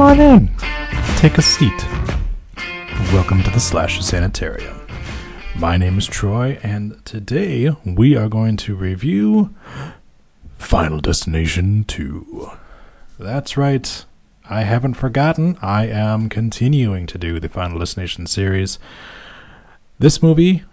Come on in. Take a seat. Welcome to the Slasher Sanitarium. My name is Troy, and today we are going to review Final Destination 2. That's right. I haven't forgotten. I am continuing to do the Final Destination series. This movie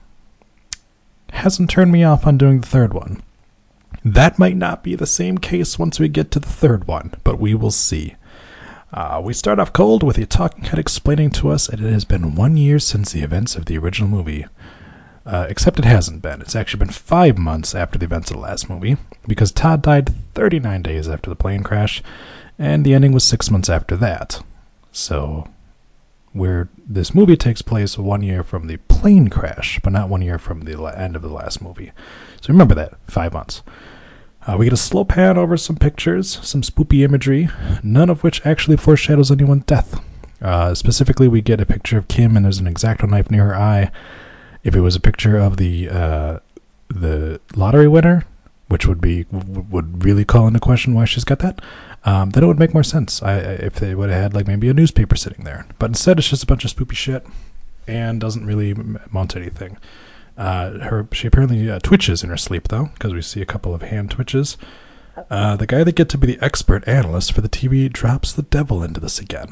hasn't turned me off on doing the third one. That might not be the same case once we get to the third one, but we will see. We start off cold with a talking head explaining to us that it has been 1 year since the events of the original movie. Except it hasn't been. It's actually been 5 months after the events of the last movie, because Todd died 39 days after the plane crash, and the ending was 6 months after that. So, where this movie takes place 1 year from the plane crash, but not 1 year from the end of the last movie. So remember that, 5 months. We get a slow pan over some pictures, some spoopy imagery, none of which actually foreshadows anyone's death. Specifically, we get a picture of Kim, and there's an X-Acto knife near her eye. If it was a picture of the lottery winner, which would really call into question why she's got that, then it would make more sense if they would have had like maybe a newspaper sitting there. But instead, it's just a bunch of spoopy shit and doesn't really amount to anything. She apparently twitches in her sleep, though, because we see a couple of hand twitches. The guy that gets to be the expert analyst for the TV drops the devil into this again,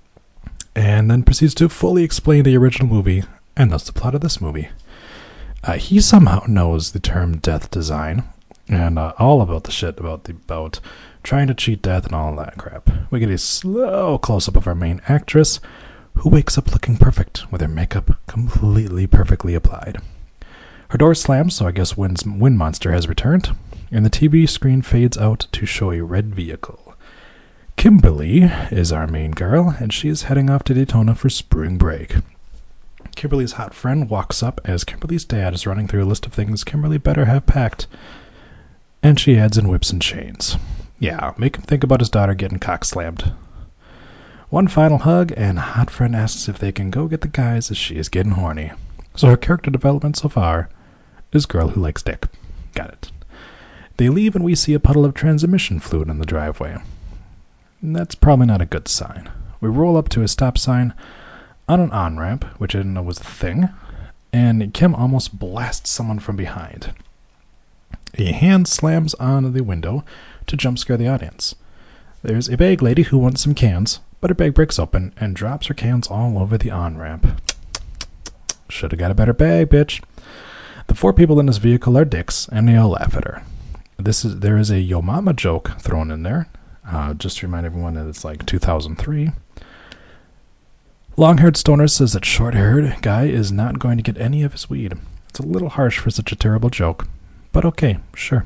and then proceeds to fully explain the original movie, and thus the plot of this movie. He somehow knows the term death design, and all about the shit about trying to cheat death and all that crap. We get a slow close-up of our main actress, who wakes up looking perfect, with her makeup completely perfectly applied. Her door slams, so I guess Wind Monster has returned, and the TV screen fades out to show a red vehicle. Kimberly is our main girl, and she is heading off to Daytona for spring break. Kimberly's hot friend walks up as Kimberly's dad is running through a list of things Kimberly better have packed, and she adds in whips and chains. Yeah, make him think about his daughter getting cock-slammed. One final hug, and hot friend asks if they can go get the guys as she is getting horny. So her character development so far is girl who likes dick. Got it. They leave and we see a puddle of transmission fluid in the driveway. That's probably not a good sign. We roll up to a stop sign on an on-ramp, which I didn't know was a thing, and Kim almost blasts someone from behind. A hand slams on the window to jump scare the audience. There's a bag lady who wants some cans, but her bag breaks open and drops her cans all over the on-ramp. Should have got a better bag, bitch. The 4 people in this vehicle are dicks, and they all laugh at her. There is a Yo Mama joke thrown in there. Just to remind everyone that it's like 2003. Long-haired stoner says that short-haired guy is not going to get any of his weed. It's a little harsh for such a terrible joke, but okay, sure.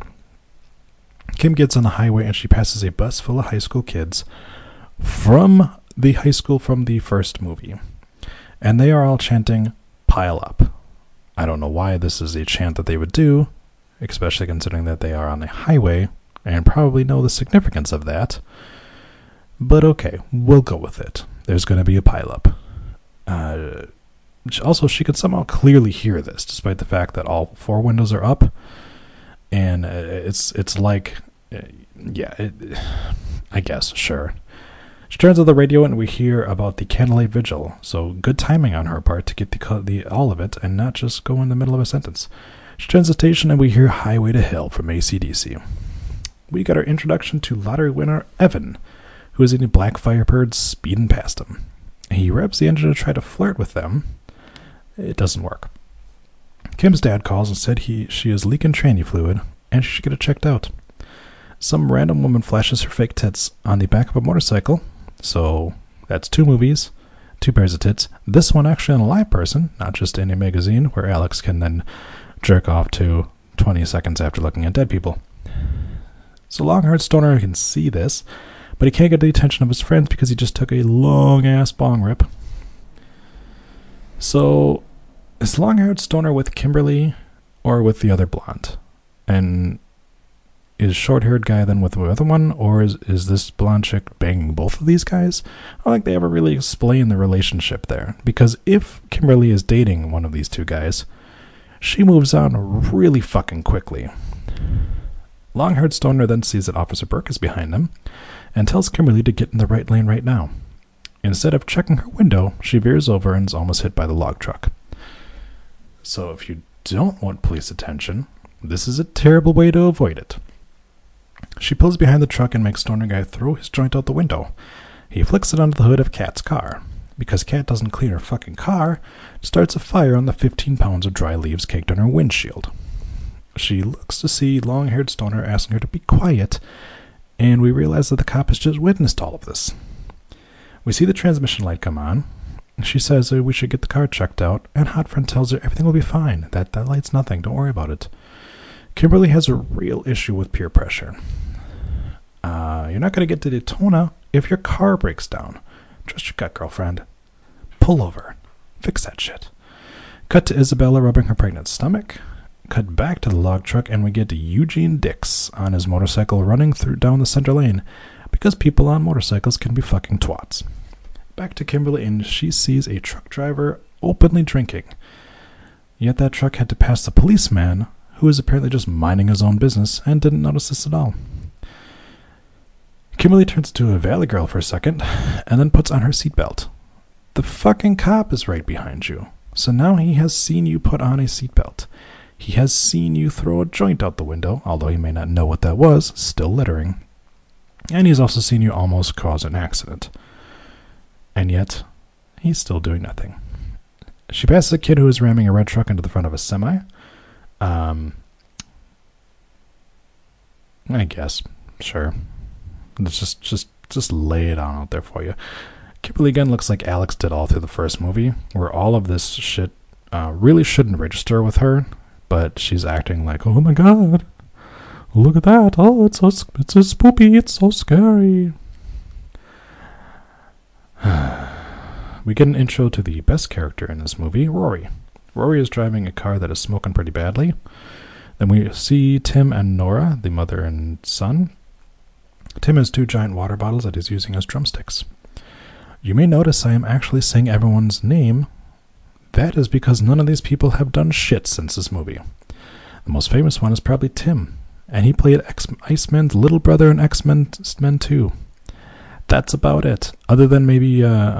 Kim gets on the highway and she passes a bus full of high school kids from the high school from the first movie. And they are all chanting, "Pile up." I don't know why this is a chant that they would do, especially considering that they are on the highway and probably know the significance of that. But okay, we'll go with it. There's going to be a pileup. Also, she could somehow clearly hear this, despite the fact that all 4 windows are up. And it's like, I guess, sure. She turns on the radio and we hear about the candlelight vigil, so good timing on her part to get the all of it and not just go in the middle of a sentence. She turns the station and we hear Highway to Hell from AC/DC. We got our introduction to lottery winner Evan, who is in a black Firebird speeding past him. He revs the engine to try to flirt with them. It doesn't work. Kim's dad calls and said she is leaking tranny fluid and she should get it checked out. Some random woman flashes her fake tits on the back of a motorcycle. So that's 2 movies, 2 pairs of tits. This one actually on a live person, not just in a magazine where Alex can then jerk off to 20 seconds after looking at dead people. So Long-Haired Stoner can see this, but he can't get the attention of his friends because he just took a long-ass bong rip. So is Long-Haired Stoner with Kimberly or with the other blonde? And is short-haired guy then with the other one, or is this blonde chick banging both of these guys? I don't think they ever really explain the relationship there, because if Kimberly is dating one of these 2 guys, she moves on really fucking quickly. Long-haired stoner then sees that Officer Burke is behind them and tells Kimberly to get in the right lane right now. Instead of checking her window, she veers over and is almost hit by the log truck. So if you don't want police attention, this is a terrible way to avoid it. She pulls behind the truck and makes Stoner Guy throw his joint out the window. He flicks it onto the hood of Kat's car. Because Kat doesn't clean her fucking car, starts a fire on the 15 pounds of dry leaves caked on her windshield. She looks to see long-haired Stoner asking her to be quiet, and we realize that the cop has just witnessed all of this. We see the transmission light come on. She says we should get the car checked out, and Hot Friend tells her everything will be fine. That light's nothing. Don't worry about it. Kimberly has a real issue with peer pressure. You're not going to get to Daytona if your car breaks down. Trust your gut, girlfriend. Pull over. Fix that shit. Cut to Isabella rubbing her pregnant stomach. Cut back to the log truck, and we get to Eugene Dix on his motorcycle running down the center lane, because people on motorcycles can be fucking twats. Back to Kimberly, and she sees a truck driver openly drinking. Yet that truck had to pass the policeman, who is apparently just minding his own business and didn't notice this at all. Kimberly turns to a Valley Girl for a second, and then puts on her seatbelt. The fucking cop is right behind you, so now he has seen you put on a seatbelt. He has seen you throw a joint out the window, although he may not know what that was, still littering. And he's also seen you almost cause an accident. And yet, he's still doing nothing. She passes a kid who is ramming a red truck into the front of a semi. I guess. Sure. Let's just lay it on out there for you. Kimberly again looks like Alex did all through the first movie, where all of this shit really shouldn't register with her, but she's acting like, oh my god, look at that, oh, it's so spoopy, it's so scary. We get an intro to the best character in this movie, Rory. Rory is driving a car that is smoking pretty badly. Then we see Tim and Nora, the mother and son. Tim has 2 giant water bottles that he's using as drumsticks. You may notice I am actually saying everyone's name. That is because none of these people have done shit since this movie. The most famous one is probably Tim, and he played Iceman's little brother in X-Men 2. That's about it, other than maybe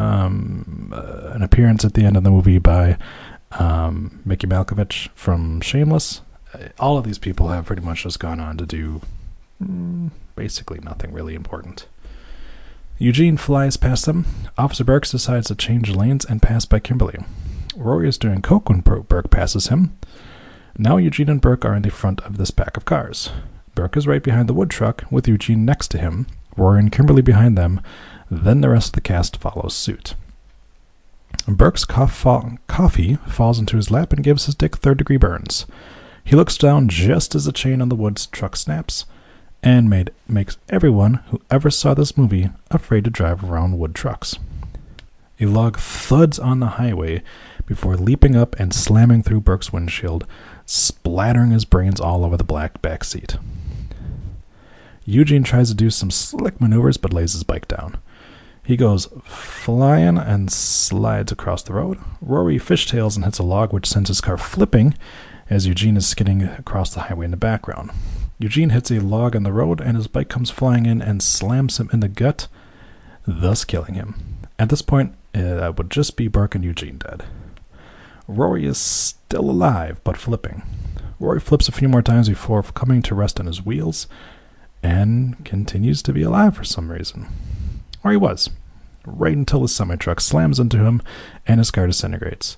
an appearance at the end of the movie by Mickey Malkovich from Shameless. All of these people have pretty much just gone on to do basically nothing really important. Eugene flies past them. Officer Burks decides to change lanes and pass by Kimberly. Rory is doing coke when Burke passes him. Now Eugene and Burke are in the front of this pack of cars. Burke is right behind the wood truck, with Eugene next to him, Rory and Kimberly behind them. Then the rest of the cast follows suit. Burke's coffee falls into his lap and gives his dick third-degree burns. He looks down just as the chain on the wood truck snaps, and makes everyone who ever saw this movie afraid to drive around wood trucks. A log thuds on the highway before leaping up and slamming through Burke's windshield, splattering his brains all over the black back seat. Eugene tries to do some slick maneuvers but lays his bike down. He goes flying and slides across the road. Rory fishtails and hits a log, which sends his car flipping as Eugene is skidding across the highway in the background. Eugene hits a log on the road, and his bike comes flying in and slams him in the gut, thus killing him. At this point, that would just be Burke and Eugene dead. Rory is still alive, but flipping. Rory flips a few more times before coming to rest on his wheels, and continues to be alive for some reason. Or he was, right until the semi-truck slams into him, and his car disintegrates.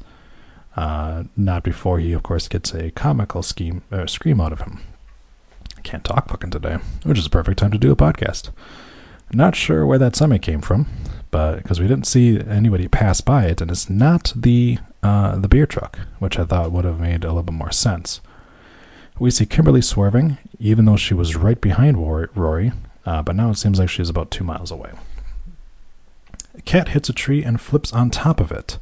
Not before he, of course, gets a comical scream out of him. Can't talk fucking today, which is a perfect time to do a podcast. Not sure where that semi came from, but because we didn't see anybody pass by it, and it's not the beer truck, which I thought would have made a little bit more sense. We see Kimberly swerving, even though she was right behind Rory, but now it seems like she's about 2 miles away. A cat hits a tree and flips on top of it,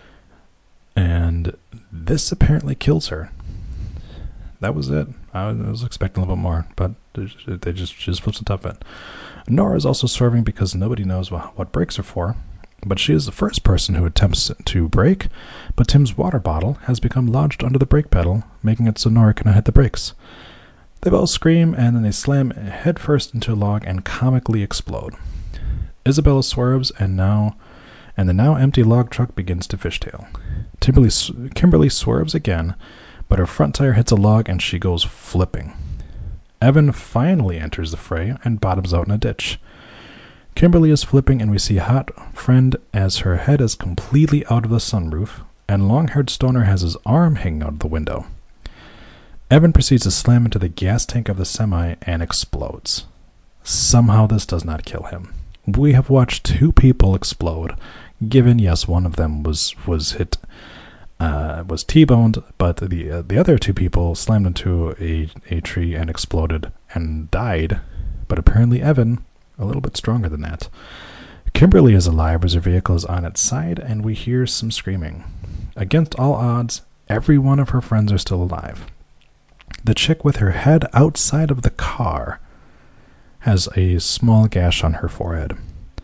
and this apparently kills her. That was it. I was expecting a little bit more, but she just flips on top of it. Nora is also swerving because nobody knows what brakes are for, but she is the first person who attempts to brake, but Tim's water bottle has become lodged under the brake pedal, making it so Nora cannot hit the brakes. They both scream, and then they slam headfirst into a log and comically explode. Isabella swerves, and now and the now empty log truck begins to fishtail. Kimberly swerves again, but her front tire hits a log and she goes flipping. Evan finally enters the fray and bottoms out in a ditch. Kimberly is flipping, and we see Hot Friend as her head is completely out of the sunroof, and long-haired Stoner has his arm hanging out of the window. Evan proceeds to slam into the gas tank of the semi and explodes. Somehow this does not kill him. We have watched 2 people explode, given, yes, one of them was hit, was T-boned, but the other 2 people slammed into a tree and exploded and died, but apparently Evan, a little bit stronger than that. Kimberly is alive as her vehicle is on its side, and we hear some screaming. Against all odds, every one of her friends are still alive. The chick with her head outside of the car has a small gash on her forehead.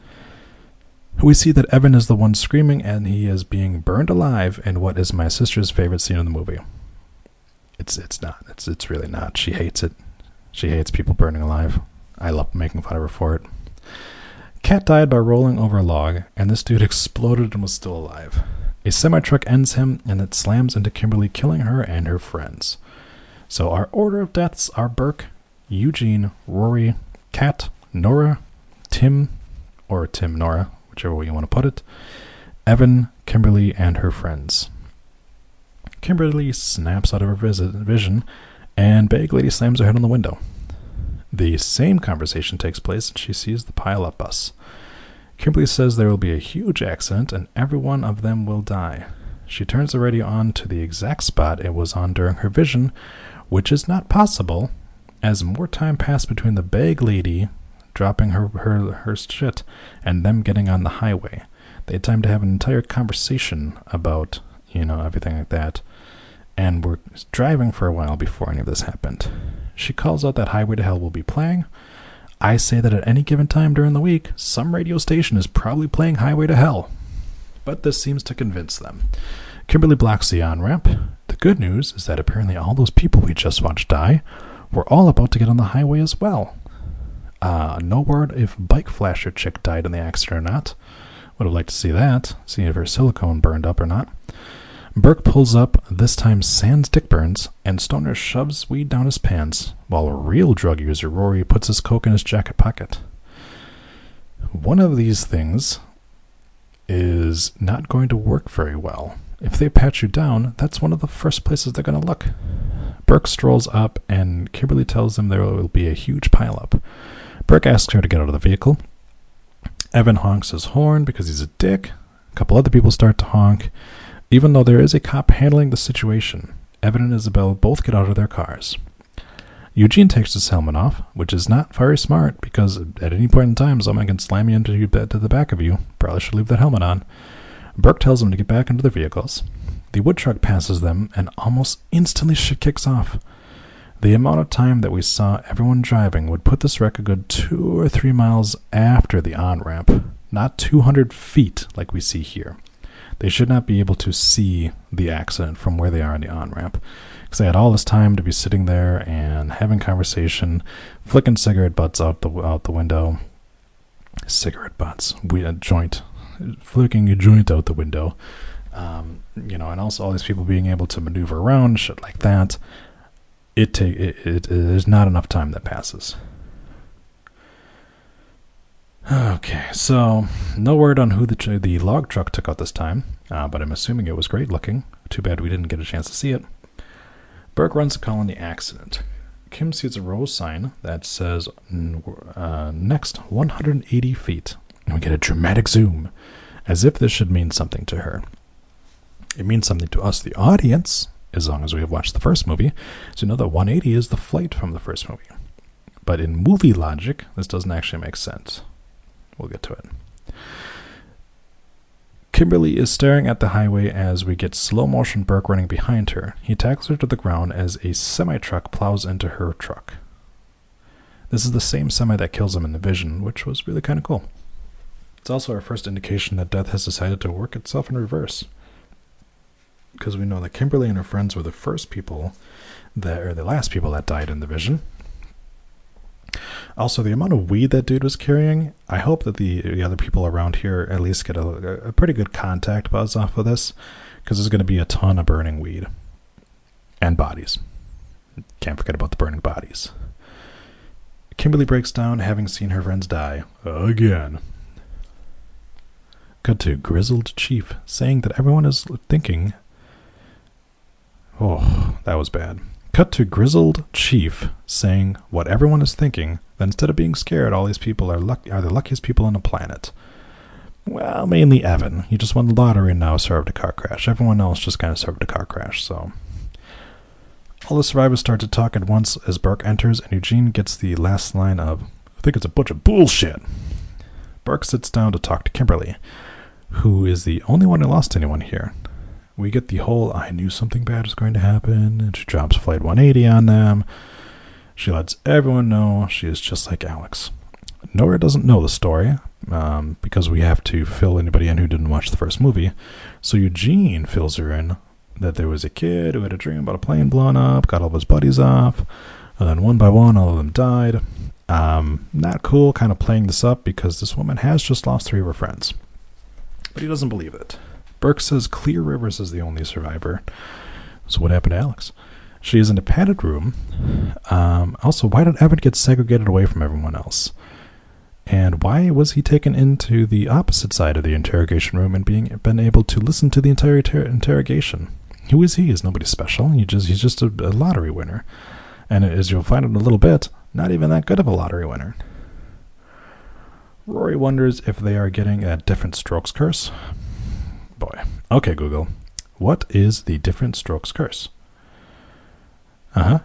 We see that Evan is the one screaming, and he is being burned alive in what is my sister's favorite scene in the movie. It's not. It's really not. She hates it. She hates people burning alive. I love making fun of her for it. Cat died by rolling over a log, and this dude exploded and was still alive. A semi-truck ends him, and it slams into Kimberly, killing her and her friends. So our order of deaths are Burke, Eugene, Rory, Cat, Nora, Tim, or Tim Nora, whichever way you want to put it, Evan, Kimberly, and her friends. Kimberly snaps out of her vision, and Bag Lady slams her head on the window. The same conversation takes place, and she sees the pile-up bus. Kimberly says there will be a huge accident, and every one of them will die. She turns the radio on to the exact spot it was on during her vision, which is not possible, as more time passed between the Bag Lady dropping her shit and them getting on the highway. They had time to have an entire conversation about, everything like that, and were driving for a while before any of this happened. She calls out that Highway to Hell will be playing. I say that at any given time during the week, some radio station is probably playing Highway to Hell. But this seems to convince them. Kimberly blocks the on-ramp. The good news is that apparently all those people we just watched die were all about to get on the highway as well. No word if Bike Flasher chick died in the accident or not. Would have liked to see that, see if her silicone burned up or not. Burke pulls up, this time sans dick burns, and Stoner shoves weed down his pants, while a real drug user, Rory, puts his coke in his jacket pocket. One of these things is not going to work very well. If they pat you down, that's one of the first places they're going to look. Burke strolls up, and Kimberly tells him there will be a huge pileup. Burke asks her to get out of the vehicle. Evan honks his horn because he's a dick. A couple other people start to honk. Even though there is a cop handling the situation, Evan and Isabel both get out of their cars. Eugene takes his helmet off, which is not very smart because at any point in time someone can slam you into the back of you. Probably should leave that helmet on. Burke tells them to get back into their vehicles. The wood truck passes them, and almost instantly shit kicks off. The amount of time that we saw everyone driving would put this wreck a good 2 or 3 miles after the on-ramp, not 200 feet like we see here. They should not be able to see the accident from where they are on the on-ramp, because they had all this time to be sitting there and having conversation, flicking cigarette butts out the window. Cigarette butts. Flicking a joint out the window. And also all these people being able to maneuver around, shit like that. There's not enough time that passes. Okay, so no word on who the log truck took out this time, but I'm assuming it was great looking. Too bad we didn't get a chance to see it. Burke runs a call on the accident. Kim sees a row sign that says next 180 feet, and we get a dramatic zoom, as if this should mean something to her. It means something to us, the audience, as long as we have watched the first movie, so know that 180 is the flight from the first movie. But in movie logic, this doesn't actually make sense. We'll get to it. Kimberly is staring at the highway as we get slow-motion Burke running behind her. He tackles her to the ground as a semi-truck plows into her truck. This is the same semi that kills him in the vision, which was really kind of cool. It's also our first indication that death has decided to work itself in reverse, because we know that Kimberly and her friends were the last people that died in the vision. Also, the amount of weed that dude was carrying, I hope that the other people around here at least get a pretty good contact buzz off of this, because there's going to be a ton of burning weed. And bodies. Can't forget about the burning bodies. Kimberly breaks down, having seen her friends die. Again. Cut to Grizzled Chief, saying that everyone is thinking... Oh, that was bad. Cut to Grizzled Chief, saying what everyone is thinking, that instead of being scared, all these people are the luckiest people on the planet. Well, mainly Evan. He just won the lottery and now survived a car crash. Everyone else just kind of survived a car crash, so... All the survivors start to talk at once as Burke enters, and Eugene gets the last line of, I think it's a bunch of bullshit. Burke sits down to talk to Kimberly, who is the only one who lost anyone here. We get the whole, I knew something bad was going to happen, and she drops Flight 180 on them. She lets everyone know she is just like Alex. Nora doesn't know the story, because we have to fill anybody in who didn't watch the first movie, so Eugene fills her in that there was a kid who had a dream about a plane blowing up, got all of his buddies off, and then one by one all of them died. Not cool, kind of playing this up because this woman has just lost 3 of her friends. But he doesn't believe it. Burke says Clear Rivers is the only survivor. So what happened to Alex? She is in a padded room. Also, why did Evan get segregated away from everyone else? And why was he taken into the opposite side of the interrogation room and been able to listen to the entire interrogation? Who is he? Is nobody special? He's just a lottery winner. And as you'll find in a little bit, not even that good of a lottery winner. Rory wonders if they are getting a different strokes curse. Boy. Okay, Google. What is the different strokes curse? I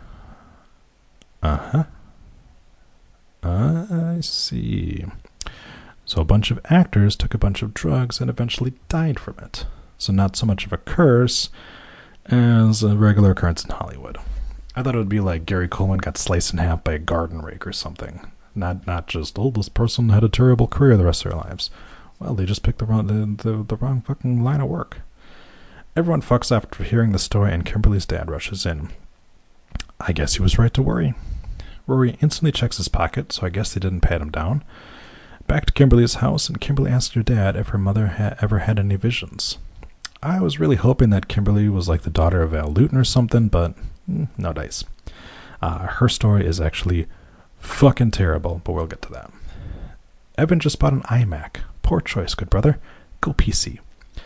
see. So a bunch of actors took a bunch of drugs and eventually died from it. So not so much of a curse as a regular occurrence in Hollywood. I thought it would be like Gary Coleman got sliced in half by a garden rake or something. Not just, oh, this person had a terrible career the rest of their lives. Well, they just picked the wrong fucking line of work. Everyone fucks after hearing the story, and Kimberly's dad rushes in. I guess he was right to worry. Rory instantly checks his pocket, so I guess they didn't pat him down. Back to Kimberly's house, and Kimberly asks her dad if her mother ever had any visions. I was really hoping that Kimberly was like the daughter of Val Lewton or something, but no dice. Her story is actually fucking terrible, but we'll get to that. Evan just bought an iMac. Poor choice, good brother. Go PC.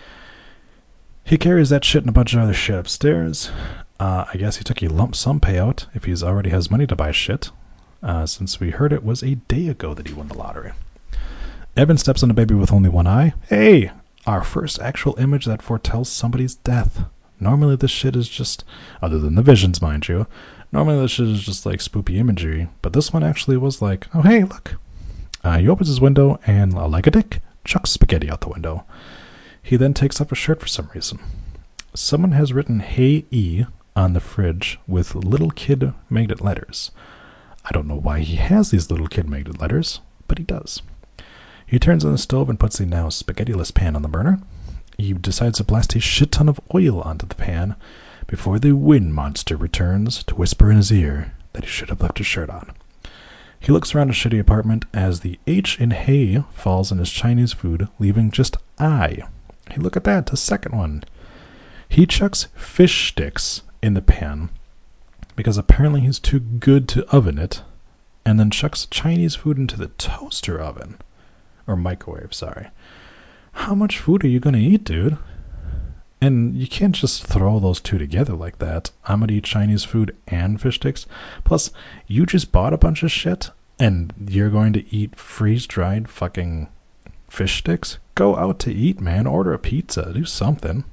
He carries that shit and a bunch of other shit upstairs. I guess he took a lump sum payout if he already has money to buy shit, since we heard it was a day ago that he won the lottery. Evan steps on a baby with only one eye. Hey! Our first actual image that foretells somebody's death. Normally this shit is just, other than the visions, mind you, normally this shit is just like spoopy imagery, but this one actually was like, oh hey, look. He opens his window and, like a dick, chucks spaghetti out the window. He then takes off his shirt for some reason. Someone has written Hey E on the fridge with little kid magnet letters. I don't know why he has these little kid magnet letters, but he does. He turns on the stove and puts the now spaghetti-less pan on the burner. He decides to blast a shit ton of oil onto the pan before the wind monster returns to whisper in his ear that he should have left his shirt on. He looks around his shitty apartment as the H in Hey falls in his Chinese food, leaving just I. Hey, look at that, the second one. He chucks fish sticks in the pan because apparently he's too good to oven it, and then chucks Chinese food into the toaster oven. Or microwave, sorry. How much food are you going to eat, dude? And you can't just throw those two together like that. I'm going to eat Chinese food and fish sticks. Plus, you just bought a bunch of shit, and you're going to eat freeze-dried fucking fish sticks? Go out to eat, man. Order a pizza. Do something.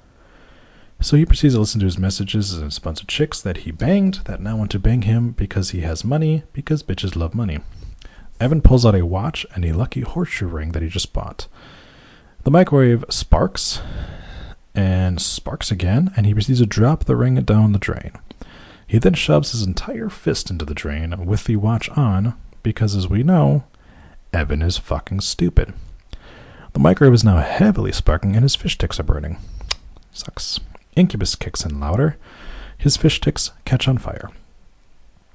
So he proceeds to listen to his messages and a bunch of chicks that he banged that now want to bang him because he has money, because bitches love money. Evan pulls out a watch and a lucky horseshoe ring that he just bought. The microwave sparks, and sparks again, and he proceeds to drop the ring down the drain. He then shoves his entire fist into the drain with the watch on, because as we know, Evan is fucking stupid. The microwave is now heavily sparking, and his fish sticks are burning. Sucks. Incubus kicks in louder. His fish sticks catch on fire.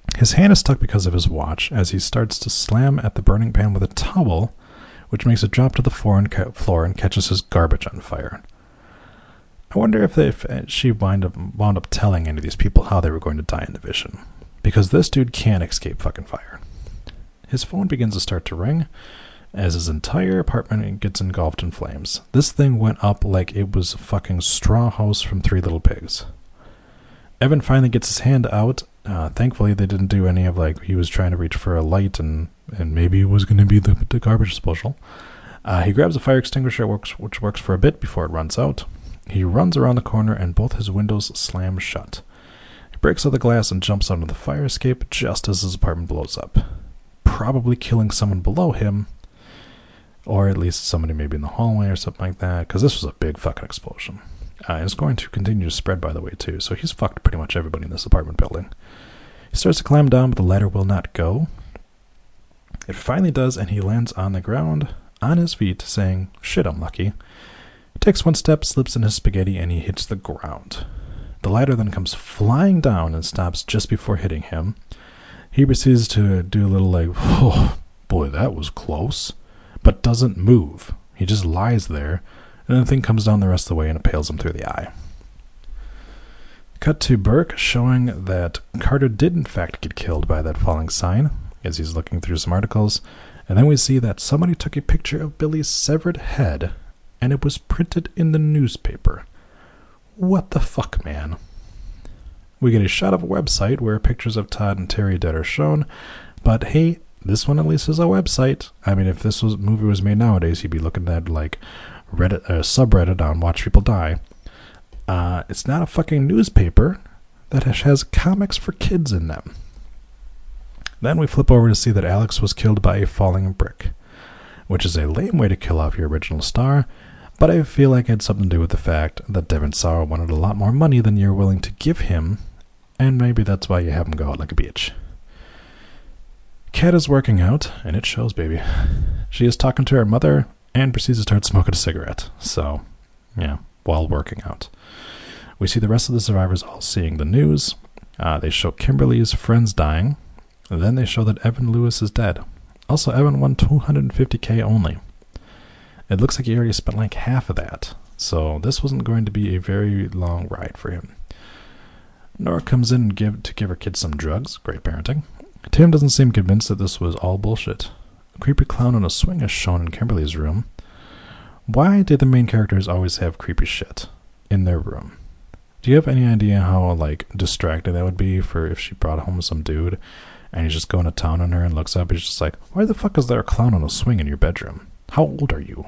His hand is stuck because of his watch as he starts to slam at the burning pan with a towel, which makes it drop to the floor and catches his garbage on fire. I wonder if she wound up telling any of these people how they were going to die in the vision, because this dude can't escape fucking fire. His phone begins to start to ring as his entire apartment gets engulfed in flames. This thing went up like it was a fucking straw house from Three Little Pigs. Evan finally gets his hand out. Thankfully, they didn't do any of he was trying to reach for a light and maybe it was going to be the garbage disposal. He grabs a fire extinguisher, which works for a bit before it runs out. He runs around the corner and both his windows slam shut. He breaks out the glass and jumps onto the fire escape just as his apartment blows up, probably killing someone below him, or at least somebody maybe in the hallway or something like that, because this was a big fucking explosion. It's going to continue to spread, by the way, too, so he's fucked pretty much everybody in this apartment building. He starts to climb down, but the ladder will not go. It finally does, and he lands on the ground, on his feet, saying, "Shit, I'm lucky." He takes one step, slips in his spaghetti, and he hits the ground. The ladder then comes flying down and stops just before hitting him. He proceeds to do a little "oh, boy, that was close," but doesn't move. He just lies there, and the thing comes down the rest of the way and impales him through the eye. Cut to Burke, showing that Carter did in fact get killed by that falling sign, as he's looking through some articles, and then we see that somebody took a picture of Billy's severed head, and it was printed in the newspaper. What the fuck, man? We get a shot of a website where pictures of Todd and Terry dead are shown, but hey, this one at least is a website. I mean, if this movie was made nowadays, you'd be looking at Reddit, subreddit on Watch People Die. It's not a fucking newspaper that has comics for kids in them. Then we flip over to see that Alex was killed by a falling brick, which is a lame way to kill off your original star, but I feel like it had something to do with the fact that Devon Sawa wanted a lot more money than you're willing to give him, and maybe that's why you have him go out like a bitch. Kat is working out, and it shows, baby. She is talking to her mother and proceeds to start smoking a cigarette. So, yeah, while working out. We see the rest of the survivors all seeing the news. They show Kimberly's friends dying. And then they show that Evan Lewis is dead. Also, Evan won $250K only. It looks like he already spent like half of that. So this wasn't going to be a very long ride for him. Nora comes in to give her kids some drugs. Great parenting. Tim doesn't seem convinced that this was all bullshit. A creepy clown on a swing is shown in Kimberly's room. Why do the main characters always have creepy shit in their room? Do you have any idea how distracted that would be for if she brought home some dude and he's just going to town on her and looks up, he's just like, why the fuck is there a clown on a swing in your bedroom? How old are you?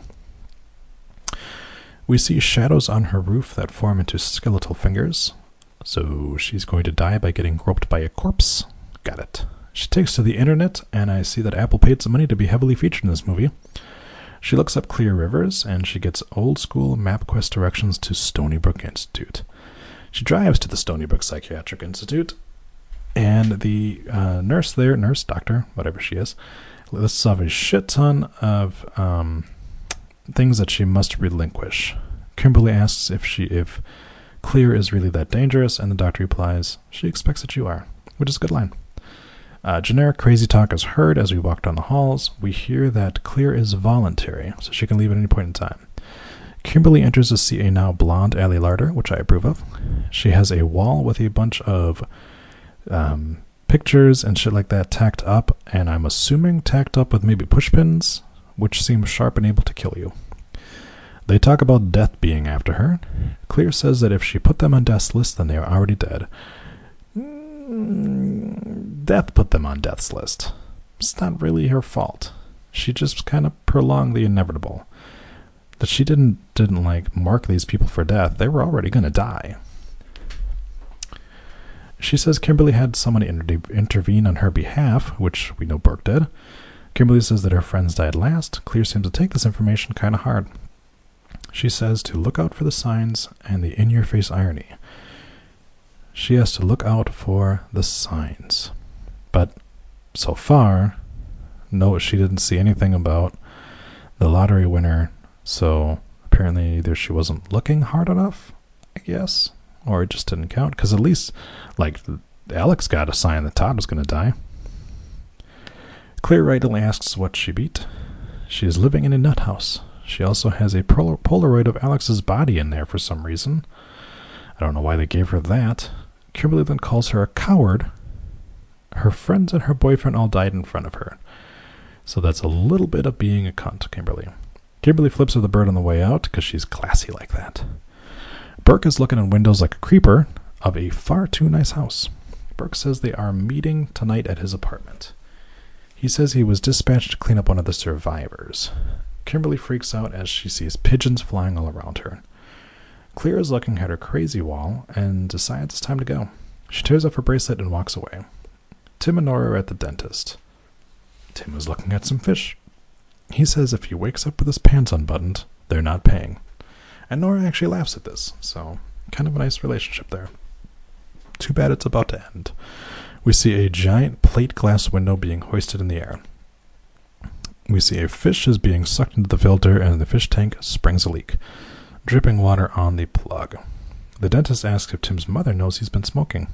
We see shadows on her roof that form into skeletal fingers. So she's going to die by getting groped by a corpse. Got it. She takes to the internet, and I see that Apple paid some money to be heavily featured in this movie. She looks up Clear Rivers, and she gets old-school MapQuest directions to Stony Brook Institute. She drives to the Stony Brook Psychiatric Institute, and the doctor, whatever she is, lists off a shit ton of things that she must relinquish. Kimberly asks if Clear is really that dangerous, and the doctor replies, she expects that you are, which is a good line. Generic crazy talk is heard as we walk down the halls. We hear that Clear is voluntary, so she can leave at any point in time. Kimberly enters to see a now blonde Allie Larder, which I approve of. She has a wall with a bunch of pictures and shit like that tacked up, and I'm assuming tacked up with maybe pushpins, which seem sharp and able to kill you. They talk about death being after her. Clear says that if she put them on death's list, then they are already dead. Death put them on death's list. It's not really her fault. She just kind of prolonged the inevitable. That she didn't mark these people for death. They were already going to die. She says Kimberly had someone intervene on her behalf, which we know Burke did. Kimberly says that her friends died last. Clear seems to take this information kind of hard. She says to look out for the signs and the in-your-face irony. She has to look out for the signs. But so far, no, she didn't see anything about the lottery winner, so apparently either she wasn't looking hard enough, I guess, or it just didn't count, because at least, Alex got a sign that Todd was going to die. Claire rightly asks what she beat. She is living in a nut house. She also has a Polaroid of Alex's body in there for some reason. I don't know why they gave her that. Kimberly then calls her a coward. Her friends and her boyfriend all died in front of her. So that's a little bit of being a cunt, Kimberly. Kimberly flips her the bird on the way out because she's classy like that. Burke is looking in windows like a creeper of a far too nice house. Burke says they are meeting tonight at his apartment. He says he was dispatched to clean up one of the survivors. Kimberly freaks out as she sees pigeons flying all around her. Claire is looking at her crazy wall and decides it's time to go. She tears off her bracelet and walks away. Tim and Nora are at the dentist. Tim is looking at some fish. He says if he wakes up with his pants unbuttoned, they're not paying. And Nora actually laughs at this, so kind of a nice relationship there. Too bad it's about to end. We see a giant plate glass window being hoisted in the air. We see a fish is being sucked into the filter and the fish tank springs a leak, dripping water on the plug. The dentist asks if Tim's mother knows he's been smoking.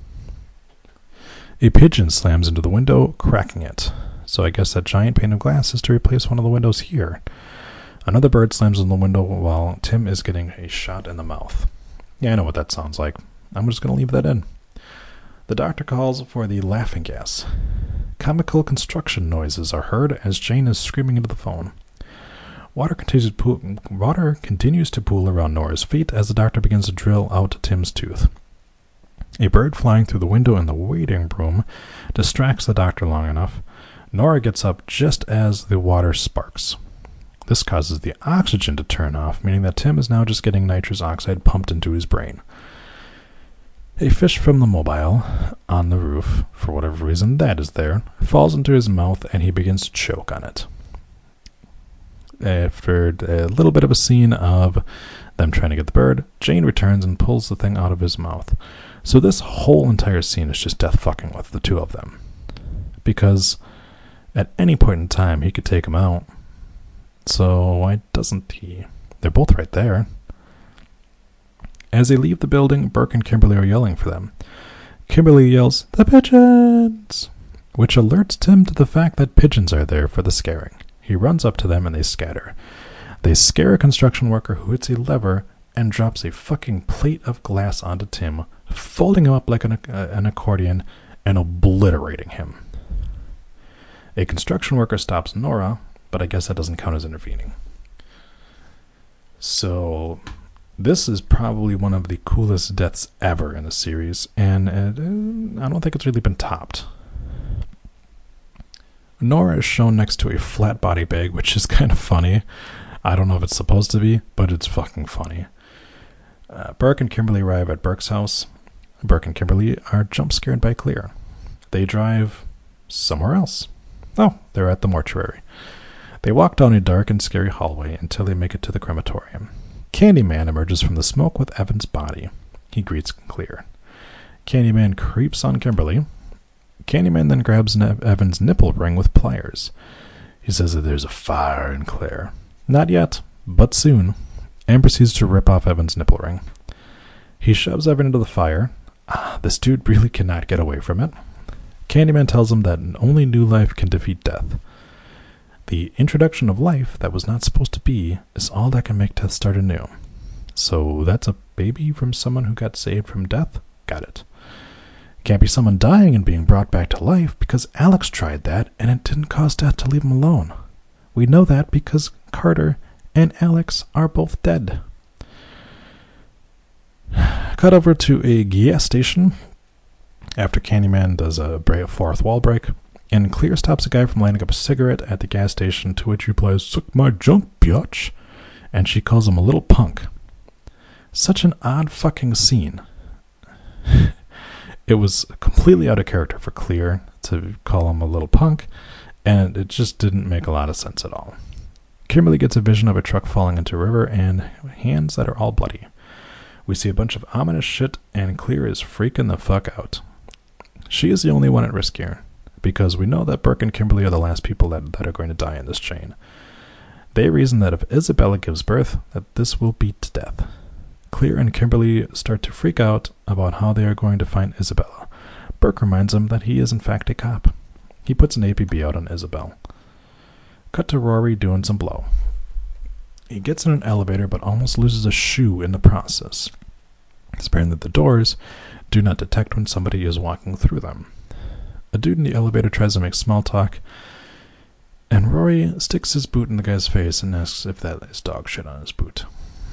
A pigeon slams into the window, cracking it. So I guess that giant pane of glass is to replace one of the windows here. Another bird slams in the window while Tim is getting a shot in the mouth. Yeah, I know what that sounds like. I'm just going to leave that in. The doctor calls for the laughing gas. Comical construction noises are heard as Jane is screaming into the phone. Water continues to pool around Nora's feet as the doctor begins to drill out Tim's tooth. A bird flying through the window in the waiting room distracts the doctor long enough. Nora gets up just as the water sparks. This causes the oxygen to turn off, meaning that Tim is now just getting nitrous oxide pumped into his brain. A fish from the mobile on the roof, for whatever reason that is there, falls into his mouth and he begins to choke on it. After a little bit of a scene of them trying to get the bird, Jane returns and pulls the thing out of his mouth. So this whole entire scene is just death fucking with the two of them. Because at any point in time, he could take him out. So why doesn't he? They're both right there. As they leave the building, Burke and Kimberly are yelling for them. Kimberly yells, "The pigeons!" which alerts Tim to the fact that pigeons are there for the scaring. He runs up to them and they scatter. They scare a construction worker who hits a lever and drops a fucking plate of glass onto Tim, folding him up like an accordion and obliterating him. A construction worker stops Nora, but I guess that doesn't count as intervening. So this is probably one of the coolest deaths ever in the series, and I don't think it's really been topped. Nora is shown next to a flat body bag, which is kind of funny. I don't know if it's supposed to be, but it's fucking funny. Burke and Kimberly arrive at Burke's house. Burke and Kimberly are jump scared by Claire. They drive somewhere else. Oh, they're at the mortuary. They walk down a dark and scary hallway until they make it to the crematorium. Candyman emerges from the smoke with Evan's body. He greets Claire. Candyman creeps on Kimberly. Candyman then grabs Evan's nipple ring with pliers. He says that there's a fire in Claire. Not yet, but soon. And proceeds to rip off Evan's nipple ring. He shoves Evan into the fire. This dude really cannot get away from it. Candyman tells him that only new life can defeat death. The introduction of life that was not supposed to be is all that can make death start anew. So that's a baby from someone who got saved from death? Got it. Can't be someone dying and being brought back to life because Alex tried that and it didn't cause death to leave him alone. We know that because Carter and Alex are both dead. Cut over to a gas station after Candyman does a fourth wall break, and Claire stops a guy from lighting up a cigarette at the gas station, to which he replies, "Suck my junk, biatch," and she calls him a little punk. Such an odd fucking scene. It was completely out of character for Claire to call him a little punk, and it just didn't make a lot of sense at all. Kimberly gets a vision of a truck falling into a river and hands that are all bloody. We see a bunch of ominous shit, and Claire is freaking the fuck out. She is the only one at risk here, because we know that Burke and Kimberly are the last people that are going to die in this chain. They reason that if Isabella gives birth, that this will beat to death. Claire and Kimberly start to freak out about how they are going to find Isabella. Burke reminds him that he is in fact a cop. He puts an APB out on Isabel. Cut to Rory doing some blow. He gets in an elevator but almost loses a shoe in the process. It's apparent that the doors do not detect when somebody is walking through them. A dude in the elevator tries to make small talk, and Rory sticks his boot in the guy's face and asks if that is dog shit on his boot.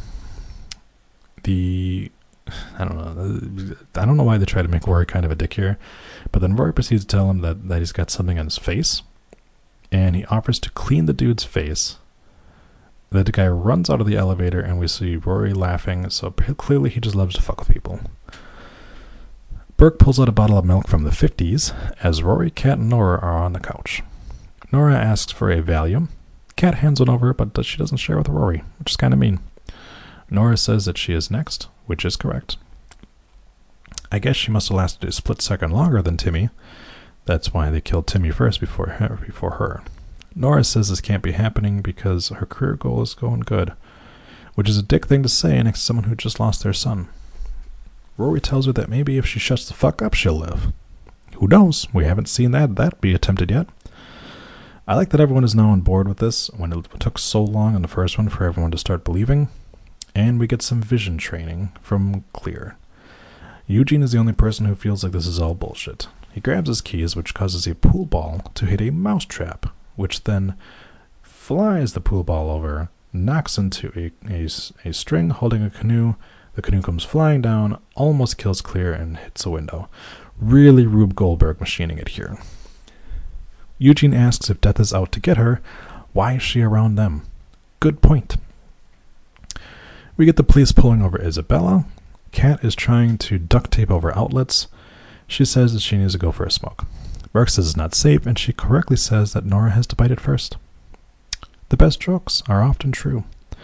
I don't know why they try to make Rory kind of a dick here, but then Rory proceeds to tell him that he's got something on his face, and he offers to clean the dude's face. The guy runs out of the elevator, and we see Rory laughing, so clearly he just loves to fuck with people. Burke pulls out a bottle of milk from the 50s, as Rory, Kat, and Nora are on the couch. Nora asks for a Valium. Kat hands one over, but she doesn't share with Rory, which is kind of mean. Nora says that she is next, which is correct. I guess she must have lasted a split second longer than Timmy. That's why they killed Timmy first before her. Nora says this can't be happening because her career goal is going good, which is a dick thing to say next to someone who just lost their son. Rory tells her that maybe if she shuts the fuck up, she'll live. Who knows? We haven't seen that be attempted yet. I like that everyone is now on board with this when it took so long in the first one for everyone to start believing. And we get some vision training from Clear. Eugene is the only person who feels like this is all bullshit. He grabs his keys, which causes a pool ball to hit a mousetrap, which then flies the pool ball over, knocks into a string holding a canoe. The canoe comes flying down, almost kills Clear, and hits a window. Really Rube Goldberg machining it here. Eugene asks if Death is out to get her. Why is she around them? Good point. We get the police pulling over Isabella. Kat is trying to duct tape over outlets. She says that she needs to go for a smoke. Burke says it's not safe, and she correctly says that Nora has to bite it first. The best jokes are often true.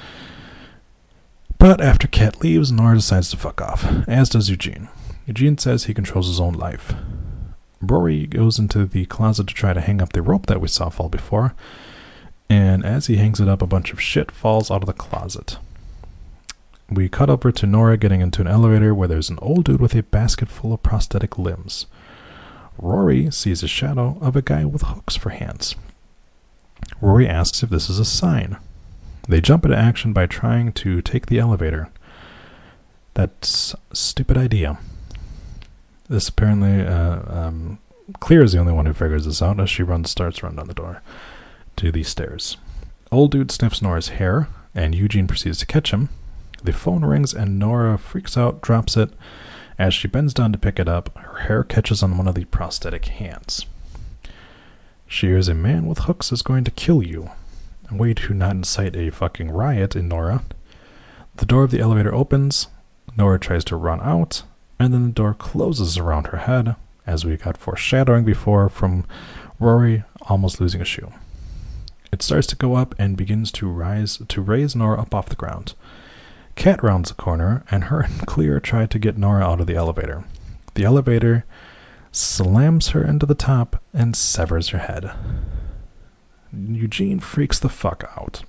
But after Kat leaves, Nora decides to fuck off, as does Eugene. Eugene says he controls his own life. Rory goes into the closet to try to hang up the rope that we saw fall before, and as he hangs it up, a bunch of shit falls out of the closet. We cut over to Nora getting into an elevator where there's an old dude with a basket full of prosthetic limbs. Rory sees a shadow of a guy with hooks for hands. Rory asks if this is a sign. They jump into action by trying to take the elevator. That's a stupid idea. This apparently, Clear is the only one who figures this out as she starts running down the door to these stairs. Old dude sniffs Nora's hair, and Eugene proceeds to catch him. The phone rings and Nora freaks out, drops it. As she bends down to pick it up, her hair catches on one of the prosthetic hands. She hears a man with hooks is going to kill you. A way to not incite a fucking riot in Nora. The door of the elevator opens. Nora tries to run out, and then the door closes around her head, as we got foreshadowing before from Rory almost losing a shoe. It starts to go up and begins to raise Nora up off the ground. Kat rounds the corner, and her and Clear try to get Nora out of the elevator. The elevator slams her into the top and severs her head. Eugene freaks the fuck out.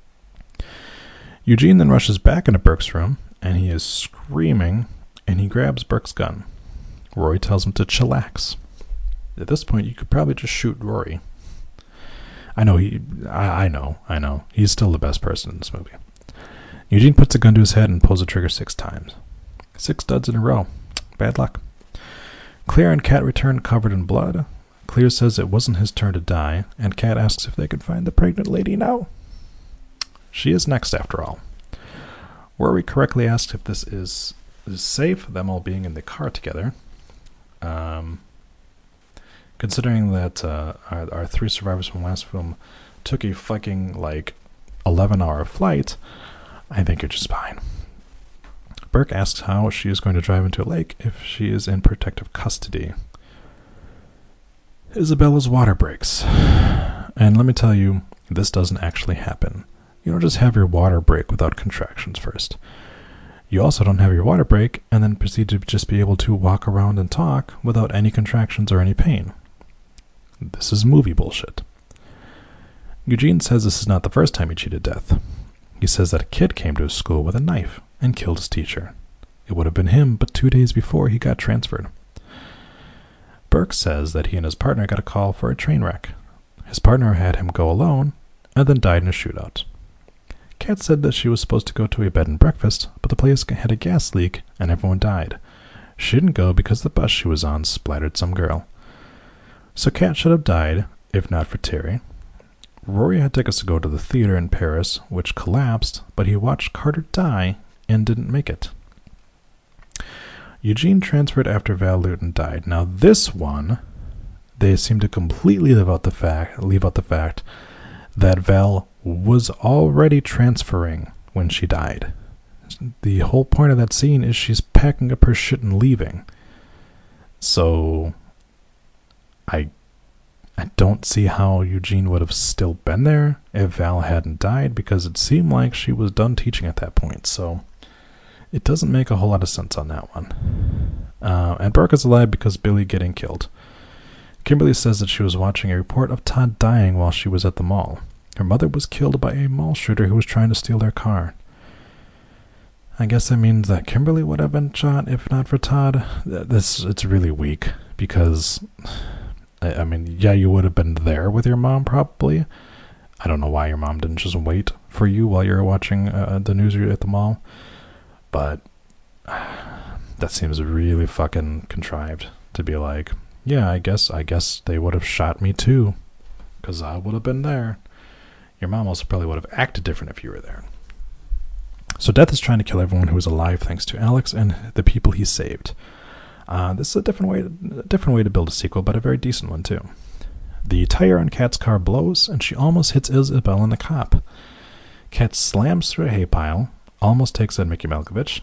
Eugene then rushes back into Burke's room, and he is screaming, and he grabs Burke's gun. Rory tells him to chillax. At this point, you could probably just shoot Rory. I know. He's still the best person in this movie. Eugene puts a gun to his head and pulls the trigger 6 times. 6 duds in a row. Bad luck. Clear and Kat return covered in blood. Clear says it wasn't his turn to die, and Kat asks if they can find the pregnant lady now. She is next, after all. Rory correctly asks if this is safe, them all being in the car together. Considering that our 3 survivors from last film took a fucking, 11-hour flight, I think you're just fine. Burke asks how she is going to drive into a lake if she is in protective custody. Isabella's water breaks. And let me tell you, this doesn't actually happen. You don't just have your water break without contractions first. You also don't have your water break and then proceed to just be able to walk around and talk without any contractions or any pain. This is movie bullshit. Eugene says this is not the first time he cheated death. He says that a kid came to his school with a knife and killed his teacher. It would have been him, but 2 days before he got transferred. Burke says that he and his partner got a call for a train wreck. His partner had him go alone and then died in a shootout. Kat said that she was supposed to go to a bed and breakfast, but the place had a gas leak and everyone died. She didn't go because the bus she was on splattered some girl. So Kat should have died, if not for Terry. Rory had tickets to go to the theater in Paris, which collapsed, but he watched Carter die and didn't make it. Eugene transferred after Val Lewton died. Now this one, they seem to completely leave out the fact that Val was already transferring when she died. The whole point of that scene is she's packing up her shit and leaving. So I don't see how Eugene would have still been there if Val hadn't died, because it seemed like she was done teaching at that point. So it doesn't make a whole lot of sense on that one. And Burke is alive because Billy getting killed. Kimberly says that she was watching a report of Todd dying while she was at the mall. Her mother was killed by a mall shooter who was trying to steal their car. I guess that means that Kimberly would have been shot if not for Todd. It's really weak because, I mean, yeah, you would have been there with your mom probably. I don't know why your mom didn't just wait for you while you were watching the news at the mall. But that seems really fucking contrived to be like, yeah, I guess they would have shot me too, because I would have been there. Your mom also probably would have acted different if you were there. So Death is trying to kill everyone who was alive thanks to Alex and the people he saved. This is a different way to build a sequel, but a very decent one too. The tire on Kat's car blows, and she almost hits Isabel and the cop. Kat slams through a hay pile, almost takes out Mickey Malkovich,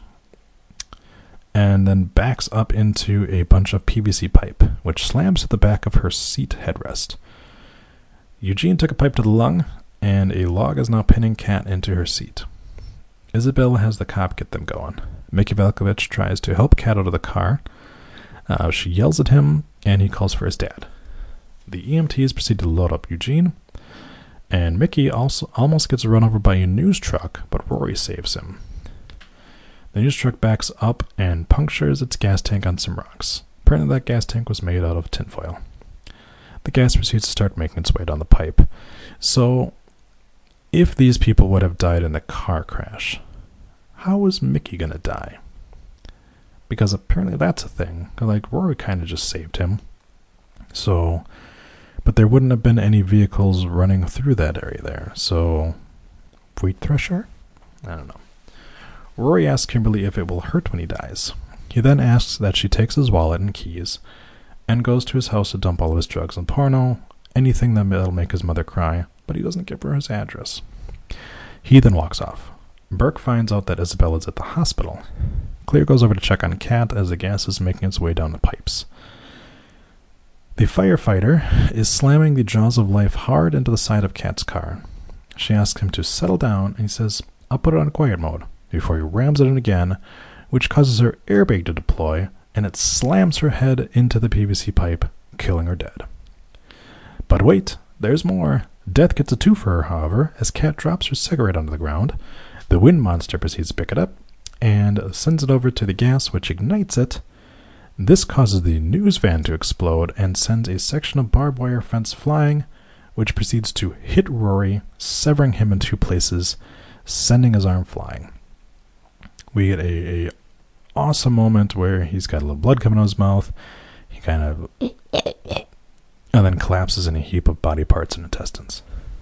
and then backs up into a bunch of PVC pipe, which slams to the back of her seat headrest. Eugene took a pipe to the lung, and a log is now pinning Kat into her seat. Isabel has the cop get them going. Mickey Malkovich tries to help Kat out of the car. She yells at him, and he calls for his dad. The EMTs proceed to load up Eugene, and Mickey also almost gets run over by a news truck, but Rory saves him. The news truck backs up and punctures its gas tank on some rocks. Apparently that gas tank was made out of tinfoil. The gas proceeds to start making its way down the pipe. So, if these people would have died in the car crash, how was Mickey gonna die? Because apparently that's a thing. Like, Rory kind of just saved him. So, but there wouldn't have been any vehicles running through that area there. So, wheat thresher? I don't know. Rory asks Kimberly if it will hurt when he dies. He then asks that she takes his wallet and keys and goes to his house to dump all of his drugs and porno, anything that'll make his mother cry, but he doesn't give her his address. He then walks off. Burke finds out that Isabel is at the hospital. Claire goes over to check on Kat as the gas is making its way down the pipes. The firefighter is slamming the jaws of life hard into the side of Kat's car. She asks him to settle down, and he says, "I'll put it on quiet mode," before he rams it in again, which causes her airbag to deploy, and it slams her head into the PVC pipe, killing her dead. But wait, there's more. Death gets a two for her, however, as Kat drops her cigarette onto the ground. The wind monster proceeds to pick it up, and sends it over to the gas, which ignites it. This causes the news van to explode, and sends a section of barbed wire fence flying, which proceeds to hit Rory, severing him in two places, sending his arm flying. We get a awesome moment where he's got a little blood coming out of his mouth. He kind of and then collapses in a heap of body parts and intestines.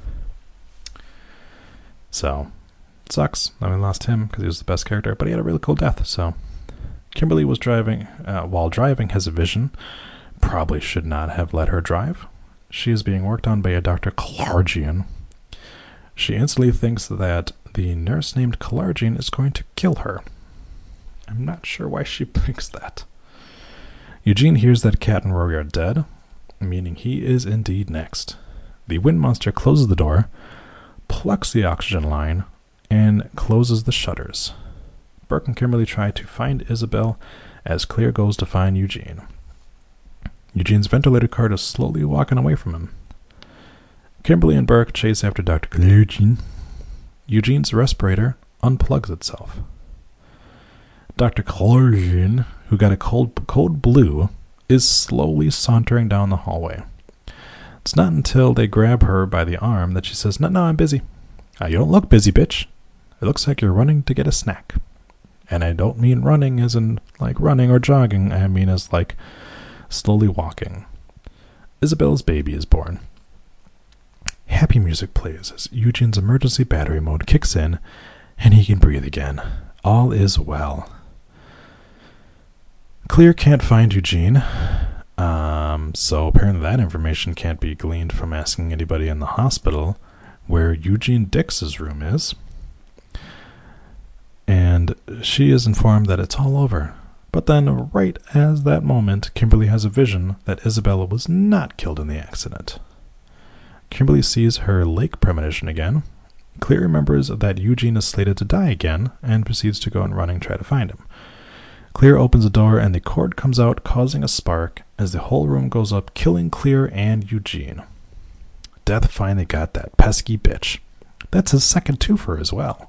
So, it sucks. I mean, lost him because he was the best character, but he had a really cool death. So, Kimberly was driving, while driving has a vision. Probably should not have let her drive. She is being worked on by a Dr. Kalarjian. She instantly thinks that the nurse named Kalarjian is going to kill her. I'm not sure why she thinks that. Eugene hears that Kat and Rory are dead, meaning he is indeed next. The wind monster closes the door, plucks the oxygen line, and closes the shutters. Burke and Kimberly try to find Isabel as Claire goes to find Eugene. Eugene's ventilator cart is slowly walking away from him. Kimberly and Burke chase after Dr. Kalarjian. Eugene's respirator unplugs itself. Dr. Kalarjian, who got a code blue, is slowly sauntering down the hallway. It's not until they grab her by the arm that she says, No, I'm busy. You don't look busy, bitch. It looks like you're running to get a snack. And I don't mean running as in like running or jogging. I mean as like slowly walking. Isabella's baby is born. Happy music plays as Eugene's emergency battery mode kicks in and he can breathe again. All is well. Clear can't find Eugene, so apparently that information can't be gleaned from asking anybody in the hospital where Eugene Dix's room is. And she is informed that it's all over. But then, right as that moment, Kimberly has a vision that Isabella was not killed in the accident. Kimberly sees her lake premonition again. Clear remembers that Eugene is slated to die again and proceeds to go and running try to find him. Clear opens the door and the cord comes out, causing a spark as the whole room goes up, killing Clear and Eugene. Death finally got that pesky bitch. That's his second twofer as well.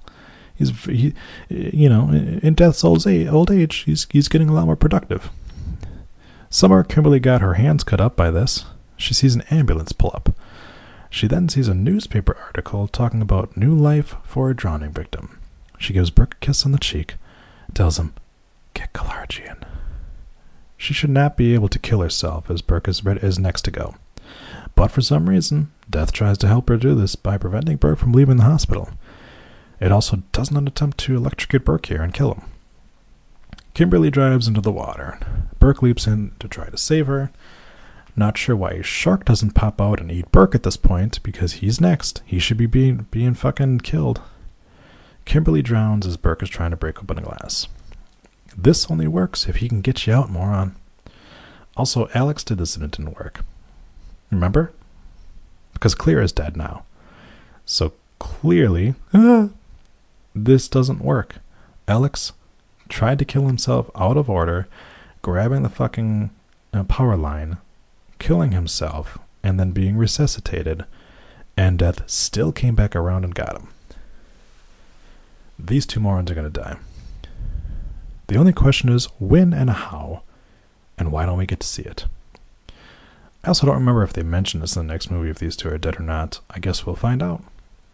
In Death's old age, he's getting a lot more productive. Somewhere Kimberly got her hands cut up by this. She sees an ambulance pull up. She then sees a newspaper article talking about new life for a drowning victim. She gives Burke a kiss on the cheek and tells him, Get Kalargian. She should not be able to kill herself as Burke is next to go. But for some reason, Death tries to help her do this by preventing Burke from leaving the hospital. It also does not attempt to electrocute Burke here and kill him. Kimberly drives into the water. Burke leaps in to try to save her. Not sure why a shark doesn't pop out and eat Burke at this point, because he's next. He should be being fucking killed. Kimberly drowns as Burke is trying to break open a glass. This only works if he can get you out, moron. Also, Alex did this and it didn't work. Remember? Because Clear is dead now. So clearly, this doesn't work. Alex tried to kill himself out of order, grabbing the fucking power line, killing himself, and then being resuscitated, and Death still came back around and got him. These two morons are going to die. The only question is when and how, and why don't we get to see it? I also don't remember if they mention this in the next movie, if these two are dead or not. I guess we'll find out.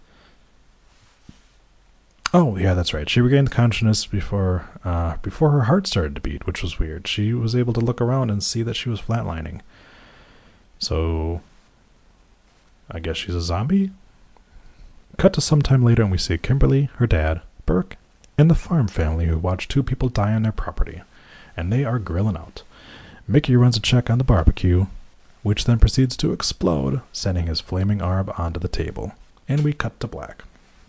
Oh, yeah, that's right. She regained consciousness before her heart started to beat, which was weird. She was able to look around and see that she was flatlining. So, I guess she's a zombie? Cut to sometime later and we see Kimberly, her dad, Burke, and the farm family who watch two people die on their property. And they are grilling out. Mickey runs a check on the barbecue, which then proceeds to explode, sending his flaming arm onto the table. And we cut to black.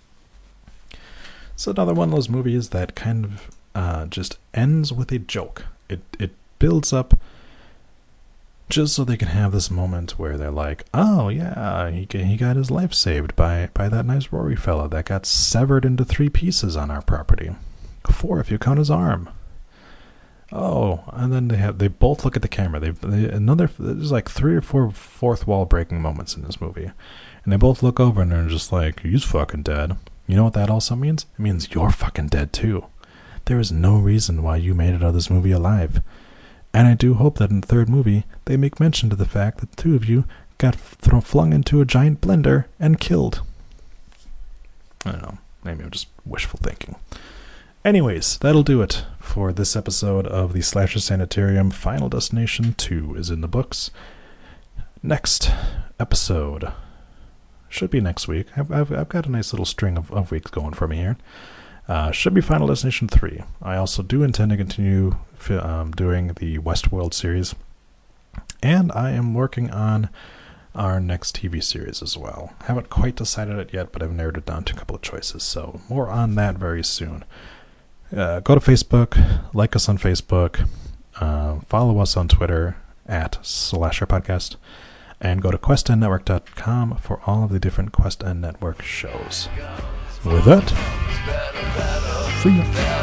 It's another one of those movies that kind of just ends with a joke. It builds up just so they can have this moment where they're like, oh yeah, he got his life saved by that nice Rory fella that got severed into 3 pieces on our property. 4 if you count his arm. Oh, and then they both look at the camera. There's like 3 or 4 fourth wall breaking moments in this movie, and they both look over and they're just like, he's fucking dead. You know what that also means? It means you're fucking dead too. There is no reason why you made it out of this movie alive. And I do hope that in the 3rd movie, they make mention to the fact that the 2 of you got flung into a giant blender and killed. I don't know. Maybe I'm just wishful thinking. Anyways, that'll do it for this episode of the Slasher Sanitarium. Final Destination 2 is in the books. Next episode should be next week. I've got a nice little string of weeks going for me here. Should be Final Destination 3. I also do intend to continue doing the Westworld series. And I am working on our next TV series as well. Haven't quite decided it yet, but I've narrowed it down to a couple of choices. So more on that very soon. Go to Facebook, like us on Facebook, follow us on Twitter @SlasherPodcast, and go to QuestEndNetwork.com for all of the different Quest End Network shows. With that, see ya.